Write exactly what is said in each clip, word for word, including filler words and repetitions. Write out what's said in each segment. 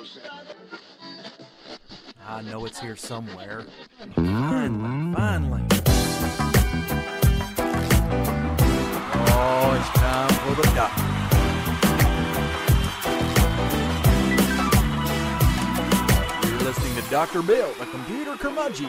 I know it's here somewhere. Finally, finally. Oh, it's time for the doctor. You're listening to Doctor Bill, the computer curmudgeon.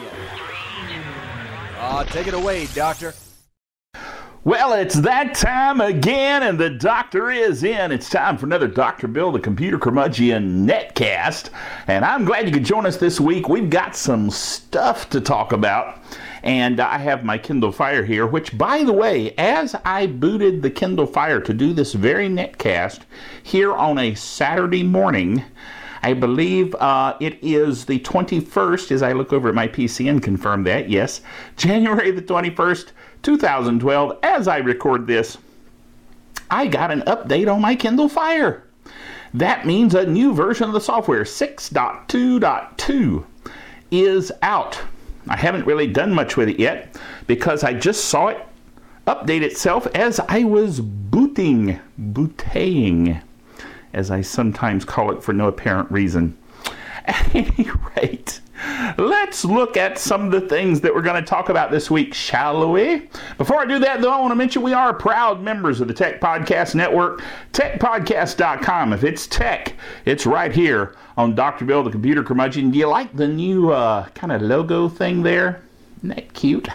Ah, uh, take it away, Doctor. Well, it's that time again, and the doctor is in. It's time for another Doctor Bill, the Computer Curmudgeon Netcast, and I'm glad you could join us this week. We've got some stuff to talk about, and I have my Kindle Fire here, which, by the way, as I booted the Kindle Fire to do this very Netcast here on a Saturday morning, I believe uh, it is the twenty-first, as I look over at my P C and confirm that, yes, January the twenty-first, two thousand twelve, as I record this, I got an update on my Kindle Fire. That means a new version of the software, six point two point two, is out. I haven't really done much with it yet because I just saw it update itself as I was booting, booting, as I sometimes call it for no apparent reason. At any rate, let's look at some of the things that we're going to talk about this week, shall we? Before I do that, though, I want to mention we are proud members of the Tech Podcast Network, tech podcast dot com. If it's tech, it's right here on Doctor Bill, the Computer Curmudgeon. Do you like the new uh, kind of logo thing there? Isn't that cute?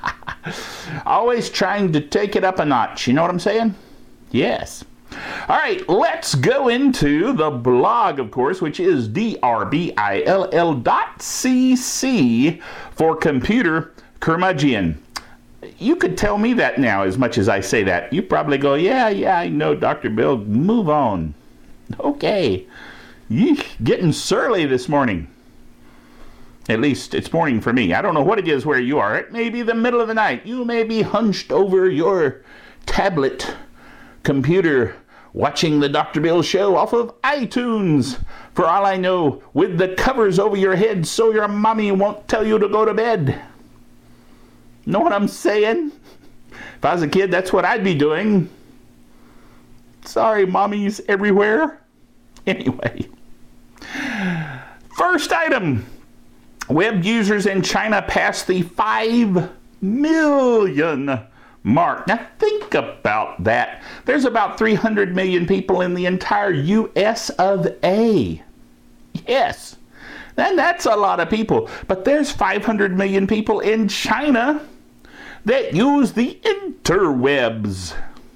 Always trying to take it up a notch. You know what I'm saying? Yes. All right, let's go into the blog, of course, which is D R B I L L dot C C for Computer Curmudgeon. You could tell me that now as much as I say that. You probably go, yeah, yeah, I know, Doctor Bill, move on. Okay. Yeesh, getting surly this morning. At least it's morning for me. I don't know what it is where you are. It may be the middle of the night. You may be hunched over your tablet computer watching the Doctor Bill show off of iTunes, for all I know, with the covers over your head so your mommy won't tell you to go to bed. Know what I'm saying? If I was a kid, that's what I'd be doing. Sorry, mommies everywhere. Anyway. First item. Web users in China passed the five million mark. Now think about that. There's about three hundred million people in the entire U S of A. Yes. And that's a lot of people. But there's five hundred million people in China that use the interwebs.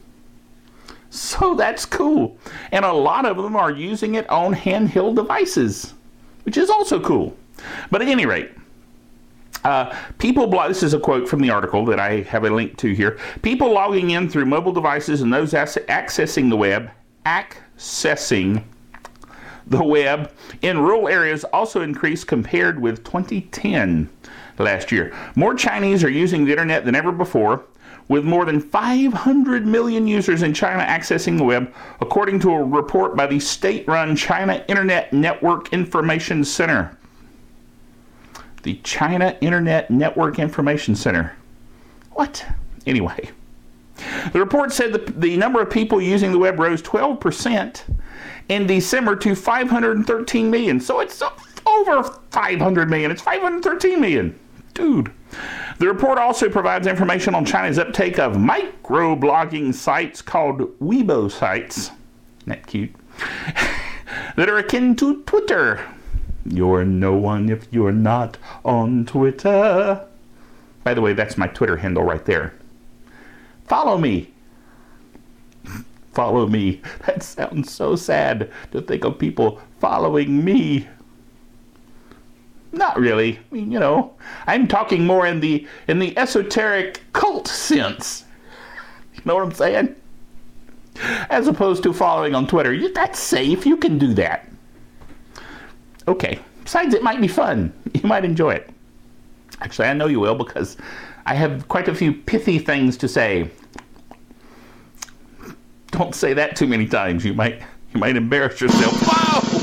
So that's cool. And a lot of them are using it on handheld devices, which is also cool. But at any rate, Uh, people, blog, this is a quote from the article that I have a link to here. People logging in through mobile devices and those ass- accessing the web, accessing the web in rural areas also increased compared with twenty ten last year. More Chinese are using the internet than ever before, with more than five hundred million users in China accessing the web, according to a report by the state-run China Internet Network Information Center. The China Internet Network Information Center. What? Anyway. The report said that the number of people using the web rose twelve percent in December to five hundred thirteen million. So it's over five hundred million. It's five hundred thirteen million. Dude. The report also provides information on China's uptake of microblogging sites called Weibo sites. Isn't that cute? That are akin to Twitter. You're no one if you're not on Twitter. By the way, that's my Twitter handle right there. Follow me. Follow me. That sounds so sad to think of people following me. Not really. I mean, you know, I'm talking more in the in the esoteric cult sense. You know what I'm saying? As opposed to following on Twitter. That's safe. You can do that. Okay. Besides, it might be fun. You might enjoy it. Actually, I know you will because I have quite a few pithy things to say. Don't say that too many times. You might you might embarrass yourself. Whoa!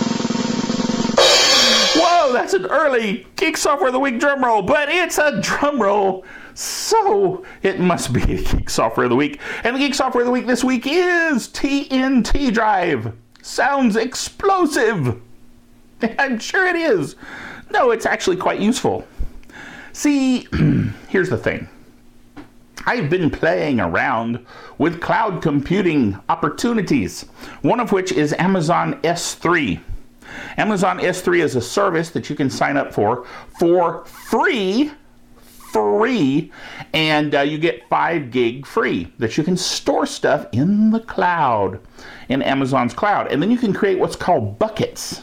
Whoa, that's an early Geek Software of the Week drum roll, but it's a drum roll, so it must be a Geek Software of the Week. And the Geek Software of the Week this week is T N T Drive. Sounds explosive. I'm sure it is. No, it's actually quite useful. See, here's the thing. I've been playing around with cloud computing opportunities, one of which is Amazon S three. Amazon S three is a service that you can sign up for for free, free, and uh, you get five gig free that you can store stuff in the cloud, in Amazon's cloud. And then you can create what's called buckets.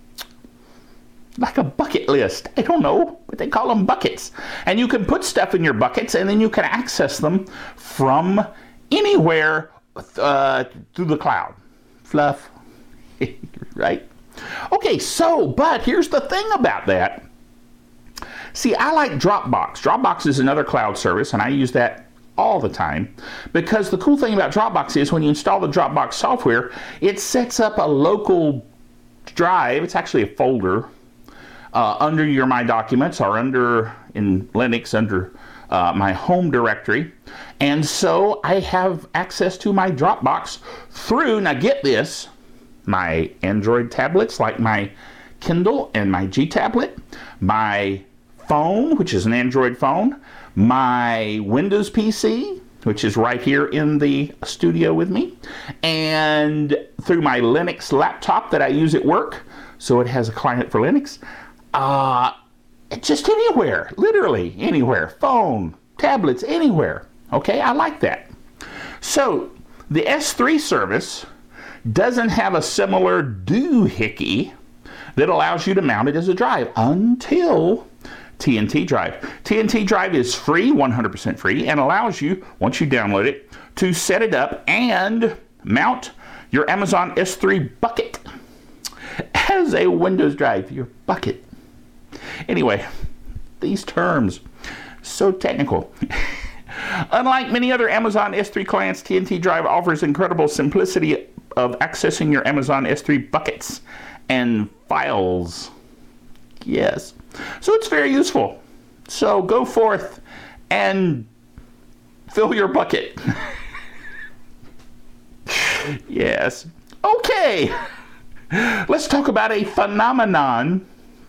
Like a bucket list. I don't know, but they call them buckets. And you can put stuff in your buckets, and then you can access them from anywhere uh, through the cloud. Fluff. Right? Okay, so, but here's the thing about that. See, I like Dropbox. Dropbox is another cloud service, and I use that all the time, because the cool thing about Dropbox is when you install the Dropbox software, it sets up a local drive. It's actually a folder uh, under your My Documents, or under, in Linux, under uh, my home directory. And so I have access to my Dropbox through, now get this, my Android tablets like my Kindle and my G Tablet, my phone, which is an Android phone, my Windows P C, which is right here in the studio with me, and through my Linux laptop that I use at work, so it has a client for Linux. Uh, just anywhere, literally anywhere, phone, tablets, anywhere. Okay, I like that. So the S three service doesn't have a similar doohickey that allows you to mount it as a drive until T N T Drive. T N T Drive is free, one hundred percent free, and allows you, once you download it, to set it up and mount your Amazon S three bucket as a Windows drive, your bucket. Anyway, these terms, so technical. Unlike many other Amazon S three clients, T N T Drive offers incredible simplicity of accessing your Amazon S three buckets and files. Yes. So it's very useful. So go forth and fill your bucket. Yes. Okay. Let's talk about a phenomenon.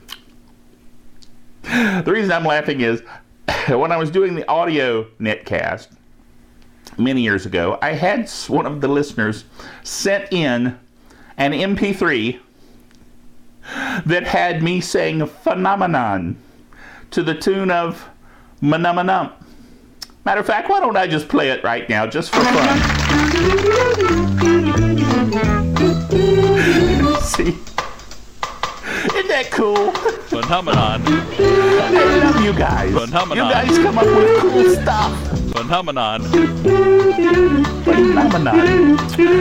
The reason I'm laughing is when I was doing the audio netcast many years ago, I had one of the listeners sent in an M P three that had me saying phenomenon to the tune of Manum. Matter of fact, why don't I just play it right now, just for fun? See? Isn't that cool? Phenomenon. I love you guys. Phenomenon. You guys come up with cool stuff. Phenomenon. Phenomenon.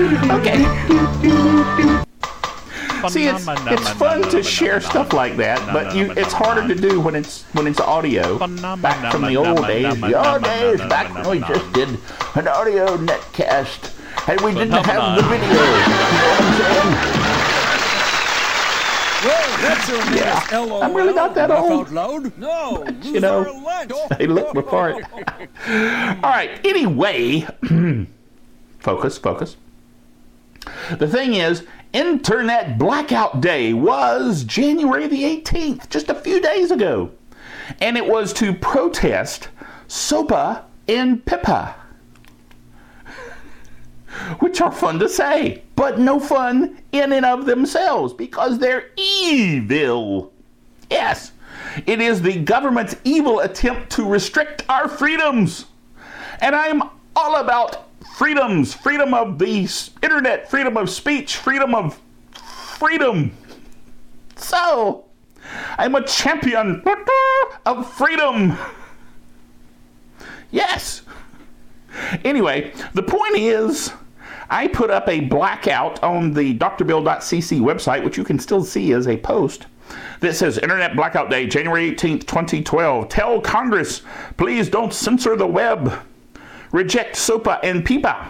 Okay. See, it's, it's fun to share stuff like that, but you, it's harder to do when it's when it's audio. Back from the old days, the old days, back when we just did an audio netcast, and we didn't have the video. You know what I'm saying? Well, that's a Yeah, L O L. I'm really not that Laugh old. out loud? No, You know, they look before it. All right, anyway, focus, focus. The thing is, Internet Blackout Day was January the eighteenth, just a few days ago. And it was to protest SOPA and PIPA, which are fun to say, but no fun in and of themselves because they're evil. Yes, it is the government's evil attempt to restrict our freedoms. And I'm all about freedoms, freedom of the internet, freedom of speech, freedom of freedom. So, I'm a champion of freedom. Yes. Anyway, the point is, I put up a blackout on the D R bill dot c c website, which you can still see as a post, that says Internet Blackout Day, January eighteenth, twenty twelve. Tell Congress, please don't censor the web. Reject SOPA and PIPA.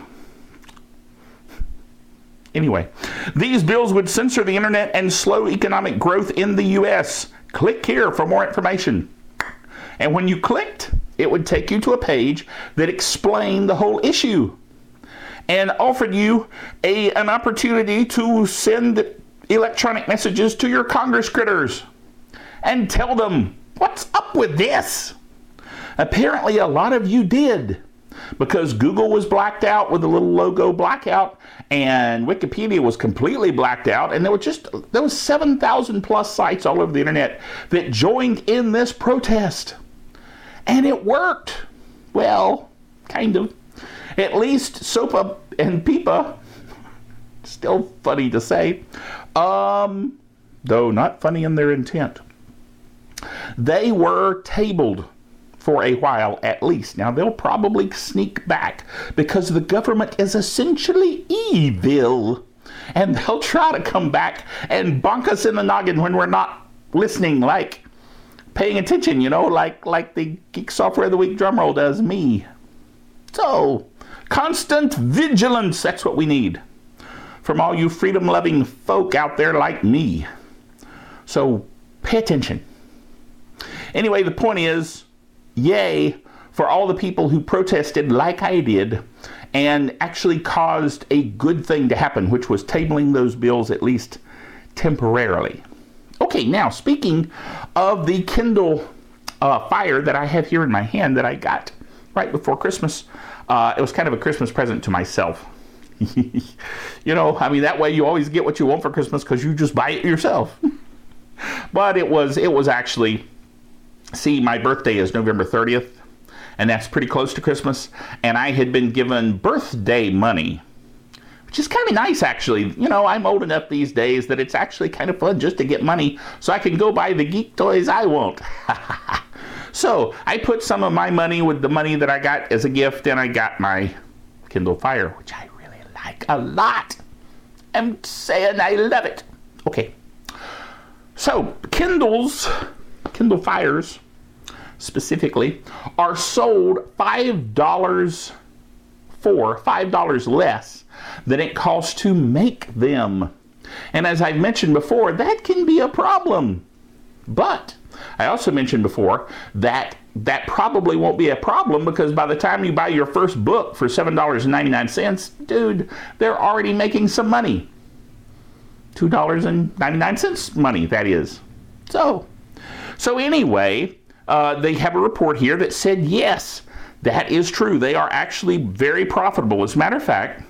Anyway, these bills would censor the internet and slow economic growth in the U S. Click here for more information. And when you clicked, it would take you to a page that explained the whole issue and offered you a, an opportunity to send electronic messages to your Congress critters and tell them, what's up with this? Apparently a lot of you did, because Google was blacked out with a little logo blackout, and Wikipedia was completely blacked out, and there were just there was seven thousand plus sites all over the internet that joined in this protest. And it worked. Well, kind of. At least SOPA and PIPA, still funny to say, um, though not funny in their intent, they were tabled for a while at least. Now, they'll probably sneak back because the government is essentially evil. And they'll try to come back and bonk us in the noggin when we're not listening, like paying attention, you know, like, like the Geek Software of the Week drumroll does me. So, constant vigilance, that's what we need from all you freedom-loving folk out there like me. So, pay attention. Anyway, the point is, yay for all the people who protested like I did and actually caused a good thing to happen, which was tabling those bills at least temporarily. Okay, now speaking of the Kindle uh, Fire that I have here in my hand that I got right before Christmas, uh, it was kind of a Christmas present to myself. You know, I mean, that way you always get what you want for Christmas because you just buy it yourself. But it was, it was actually... See, my birthday is November thirtieth, and that's pretty close to Christmas, and I had been given birthday money, which is kind of nice, actually. You know, I'm old enough these days that it's actually kind of fun just to get money so I can go buy the geek toys I want. So, I put some of my money with the money that I got as a gift, and I got my Kindle Fire, which I really like a lot. I'm saying I love it. Okay. So, Kindles... Kindle Fires, specifically, are sold five dollars for, five dollars less than it costs to make them. And as I've mentioned before, that can be a problem. But I also mentioned before that that probably won't be a problem because by the time you buy your first book for seven dollars and ninety-nine cents, dude, they're already making some money. two dollars and ninety-nine cents money, that is. So... So anyway, uh, they have a report here that said, yes, that is true. They are actually very profitable. As a matter of fact,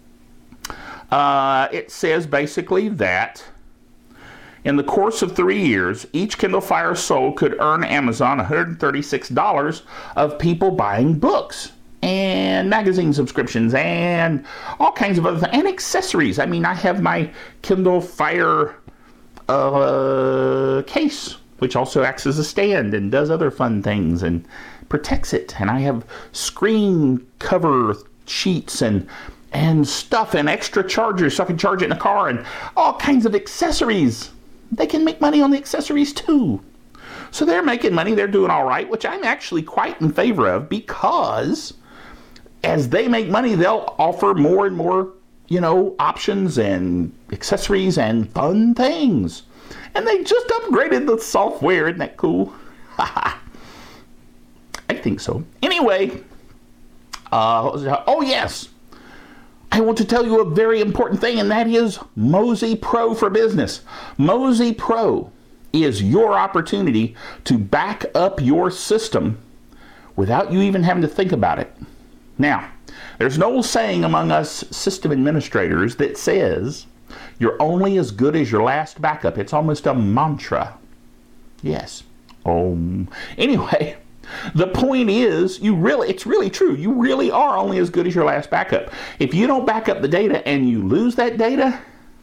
uh, it says basically that in the course of three years, each Kindle Fire sold could earn Amazon one hundred thirty-six dollars of people buying books and magazine subscriptions and all kinds of other things, and accessories. I mean, I have my Kindle Fire uh, case, which also acts as a stand and does other fun things and protects it. And I have screen cover sheets and and stuff and extra chargers so I can charge it in a car and all kinds of accessories. They can make money on the accessories too. So they're making money, they're doing all right, which I'm actually quite in favor of because as they make money, they'll offer more and more, you know, options and accessories and fun things. And they just upgraded the software. Isn't that cool? I think so. Anyway, uh, oh yes, I want to tell you a very important thing, and that is Mozy Pro for Business. Mozy Pro is your opportunity to back up your system without you even having to think about it. Now, there's an old saying among us system administrators that says, you're only as good as your last backup. It's almost a mantra. Yes. Um. Anyway, the point is, you really, it's really true. You really are only as good as your last backup. If you don't back up the data and you lose that data,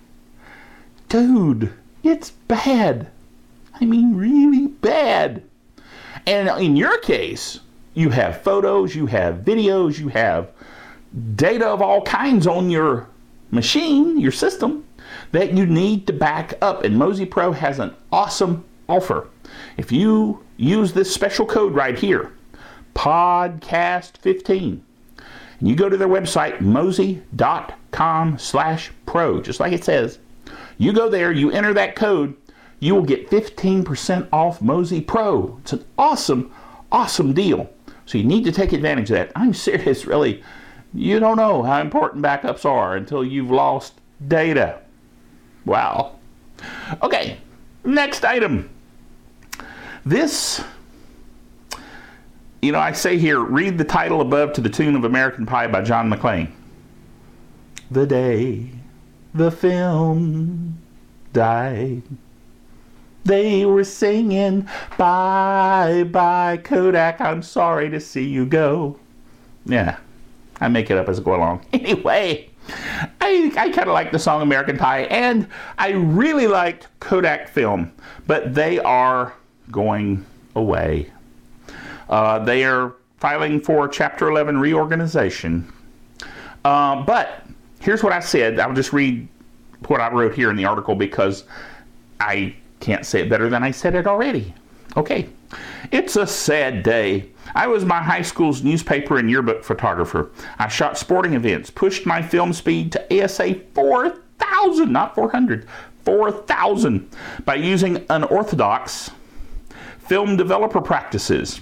dude, it's bad. I mean, really bad. And in your case, you have photos, you have videos, you have data of all kinds on your machine, your system, that you need to back up. And Mozy Pro has an awesome offer. If you use this special code right here, podcast fifteen, and you go to their website, mozy dot com slash pro, just like it says, you go there, you enter that code, you will get fifteen percent off Mozy Pro. It's an awesome, awesome deal. So you need to take advantage of that. I'm serious, really. You don't know how important backups are until you've lost data. Wow. Okay, next item. This, you know, I say here, read the title above to the tune of American Pie by John McClane. The day the film died, they were singing, bye, bye, Kodak, I'm sorry to see you go. Yeah, I make it up as I go along. Anyway, I, I kind of like the song American Pie, and I really liked Kodak Film, but they are going away. Uh, they are filing for Chapter eleven reorganization. Uh, but here's what I said. I'll just read what I wrote here in the article because I can't say it better than I said it already. Okay. It's a sad day. I was my high school's newspaper and yearbook photographer. I shot sporting events, pushed my film speed to A S A four thousand, not four hundred, four thousand, by using unorthodox film developer practices.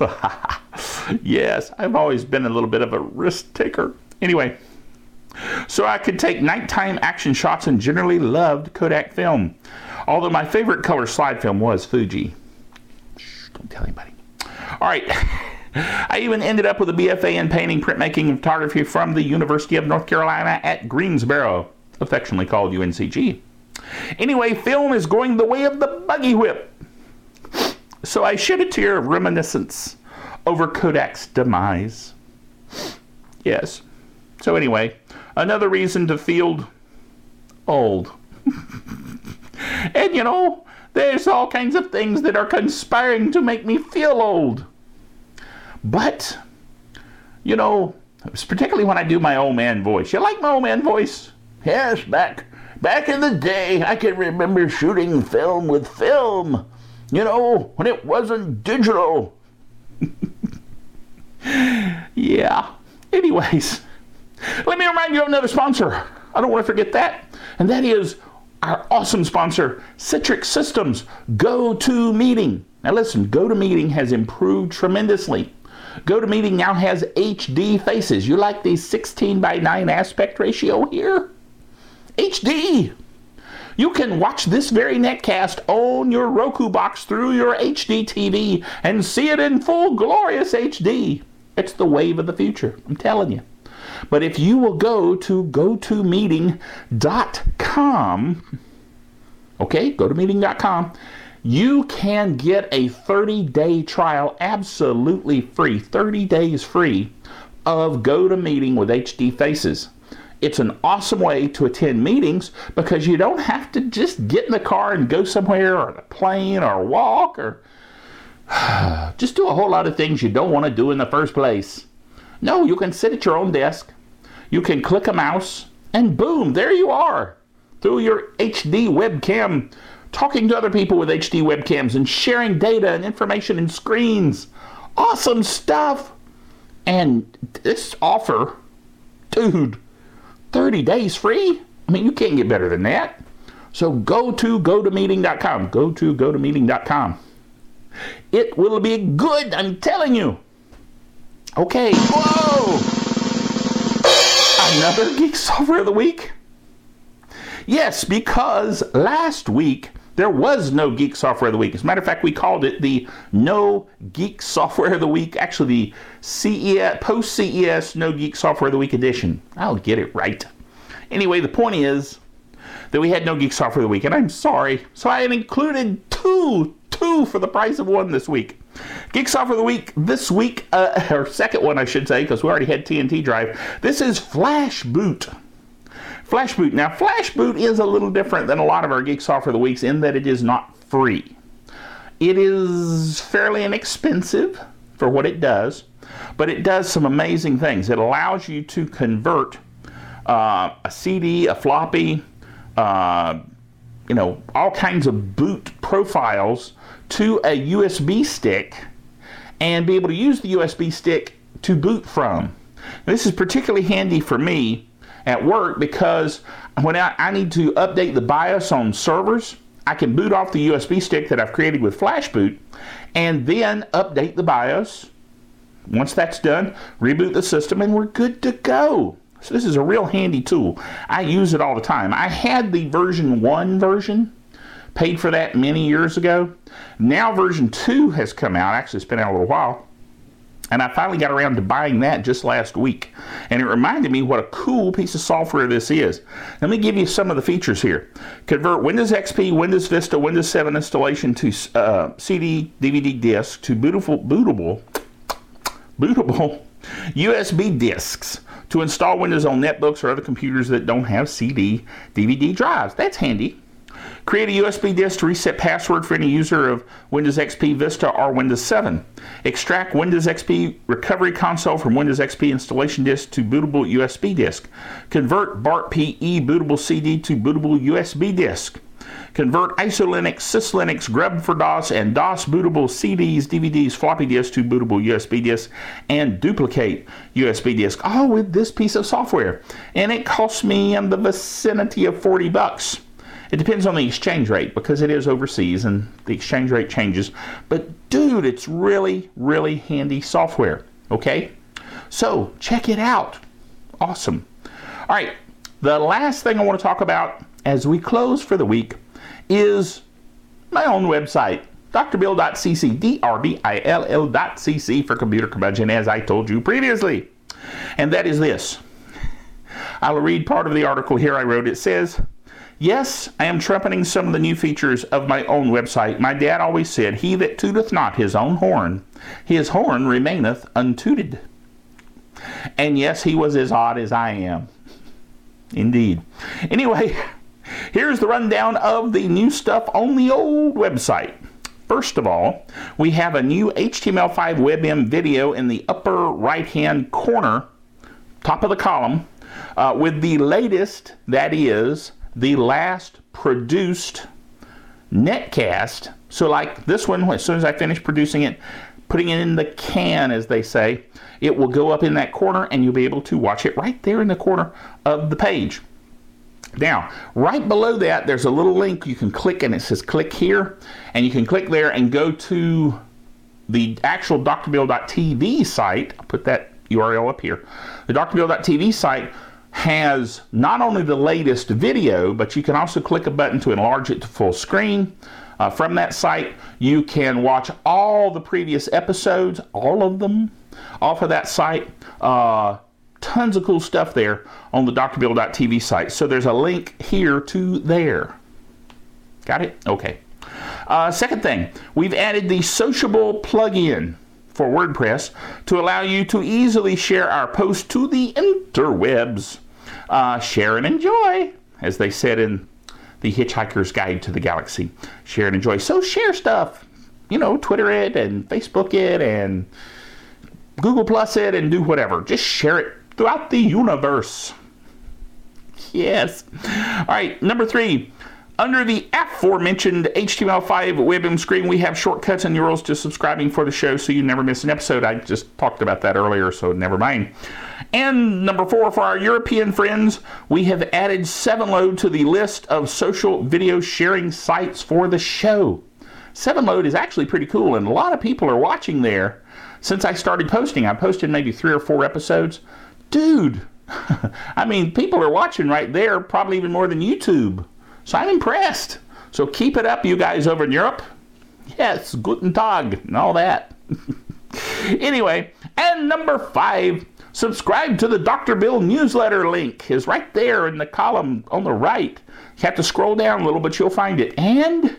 Yes, I've always been a little bit of a risk taker. Anyway, so I could take nighttime action shots and generally loved Kodak film. Although my favorite color slide film was Fuji. Shh, don't tell anybody. All right. I even ended up with a B F A in painting, printmaking, and photography from the University of North Carolina at Greensboro, affectionately called U N C G. Anyway, film is going the way of the buggy whip. So I shed a tear of reminiscence over Kodak's demise. Yes. So anyway, another reason to feel old. And you know, there's all kinds of things that are conspiring to make me feel old. But, you know, particularly when I do my old man voice. You like my old man voice? Yes, back back in the day, I can remember shooting film with film. You know, when it wasn't digital. Yeah. Anyways, let me remind you of another sponsor. I don't want to forget that. And that is our awesome sponsor, Citrix Systems GoToMeeting. Now listen, GoToMeeting has improved tremendously. GoToMeeting now has H D faces. You like the sixteen by nine aspect ratio here? H D! You can watch this very netcast on your Roku box through your H D T V and see it in full glorious H D. It's the wave of the future, I'm telling you. But if you will go to go to meeting dot com, okay, go to meeting dot com, you can get a thirty-day trial absolutely free, thirty days free of GoToMeeting with H D Faces. It's an awesome way to attend meetings because you don't have to just get in the car and go somewhere or the plane or walk or just do a whole lot of things you don't want to do in the first place. No, you can sit at your own desk, you can click a mouse, and boom, there you are through your H D webcam, talking to other people with H D webcams and sharing data and information and screens. Awesome stuff. And this offer, dude, thirty days free? I mean, you can't get better than that. So go to go to meeting dot com. Go to go to meeting dot com. It will be good, I'm telling you. Okay, whoa! Another Geek Software of the Week? Yes, because last week there was no Geek Software of the Week. As a matter of fact, we called it the No Geek Software of the Week. Actually, the C E S, post-C E S No Geek Software of the Week edition. I'll get it right. Anyway, the point is that we had no Geek Software of the Week, and I'm sorry. So I had included two, two for the price of one this week. Geek Software of the Week this week, uh, or second one I should say, because we already had T N T Drive. This is FlashBoot. FlashBoot. Now, FlashBoot is a little different than a lot of our Geek Software of the Weeks in that it is not free. It is fairly inexpensive for what it does, but it does some amazing things. It allows you to convert uh, a C D, a floppy, uh, you know, all kinds of boot profiles to a U S B stick and be able to use the U S B stick to boot from. This is particularly handy for me at work because when I, I need to update the BIOS on servers, I can boot off the U S B stick that I've created with FlashBoot and then update the BIOS. Once that's done, reboot the system and we're good to go. So this is a real handy tool. I use it all the time. I had the version one version Paid for that many years ago. Now version two has come out. Actually, it's been out a little while. And I finally got around to buying that just last week. And it reminded me what a cool piece of software this is. Let me give you some of the features here. Convert Windows X P, Windows Vista, Windows seven installation to uh, C D, D V D disc to bootable, bootable, bootable U S B discs to install Windows on netbooks or other computers that don't have C D, D V D drives. That's handy. Create a U S B disk to reset password for any user of Windows X P, Vista, or Windows seven. Extract Windows X P recovery console from Windows X P installation disk to bootable U S B disk. Convert B A R T P E bootable C D to bootable U S B disk. Convert IsoLinux, SysLinux, Grub for DOS, and DOS bootable C Ds, D V Ds, floppy disks to bootable U S B disks, and duplicate U S B disk, all with this piece of software. And it costs me in the vicinity of forty bucks. It depends on the exchange rate because it is overseas and the exchange rate changes. But dude, it's really, really handy software. Okay? So check it out. Awesome. All right. The last thing I want to talk about as we close for the week is my own website, D R bill dot c c, D R B I L L dot C C for Computer Curmudgeon, as I told you previously. And that is this. I'll read part of the article here I wrote. It says, yes, I am trumpeting some of the new features of my own website. My dad always said, he that tooteth not his own horn, his horn remaineth untooted. And yes, he was as odd as I am. Indeed. Anyway, here's the rundown of the new stuff on the old website. First of all, we have a new H T M L five WebM video in the upper right-hand corner, top of the column, uh, with the latest, that is, the last produced netcast. So like this one, as soon as I finish producing it, putting it in the can, as they say, it will go up in that corner and you'll be able to watch it right there in the corner of the page. Now, right below that, there's a little link you can click and it says click here. And you can click there and go to the actual D R bill dot T V site. I'll put that U R L up here. The D R bill dot T V site has not only the latest video, but you can also click a button to enlarge it to full screen. Uh, from that site, you can watch all the previous episodes, all of them, off of that site. Uh, tons of cool stuff there on the D R bill dot T V site. So there's a link here to there. Got it? Okay. Uh, second thing, we've added the Sociable plugin for WordPress to allow you to easily share our posts to the interwebs. Uh, share and enjoy, as they said in the Hitchhiker's Guide to the Galaxy. Share and enjoy. So share stuff. You know, Twitter it and Facebook it and Google Plus it and do whatever. Just share it throughout the universe. Yes. All right, number three. Under the aforementioned H T M L five WebM screen, we have shortcuts and U R Ls to subscribing for the show so you never miss an episode. I just talked about that earlier, so never mind. And number four, for our European friends, we have added Sevenload to the list of social video sharing sites for the show. Sevenload is actually pretty cool, and a lot of people are watching there. Since I started posting, I posted maybe three or four episodes. Dude, I mean, people are watching right there, probably even more than YouTube. So I'm impressed. So keep it up, you guys over in Europe. Yes, guten Tag and all that. Anyway, and number five, subscribe to the Doctor Bill newsletter link is right there in the column on the right. You have to scroll down a little, but you'll find it. And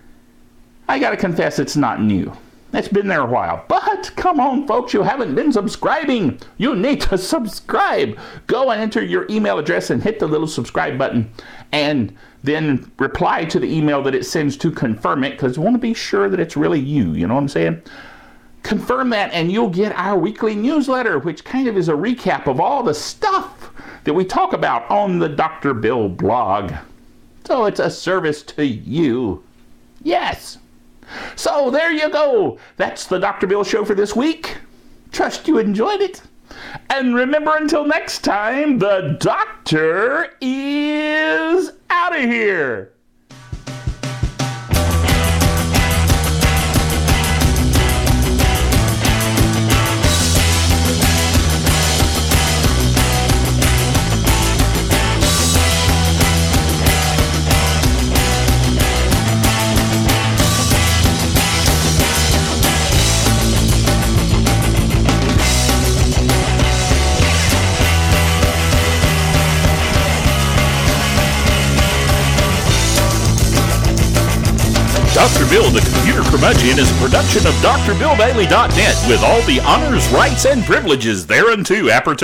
I got to confess, it's not new. It's been there a while. But come on, folks, you haven't been subscribing. You need to subscribe. Go and enter your email address and hit the little subscribe button. And then reply to the email that it sends to confirm it, because we want to be sure that it's really you. You know what I'm saying? Confirm that and you'll get our weekly newsletter, which kind of is a recap of all the stuff that we talk about on the Doctor Bill blog. So it's a service to you. Yes. So there you go. That's the Doctor Bill Show for this week. Trust you enjoyed it. And remember, until next time, the Doctor is out of here. Doctor Bill, the Computer Curmudgeon, is a production of D R Bill Bailey dot net with all the honors, rights, and privileges thereunto appertaining.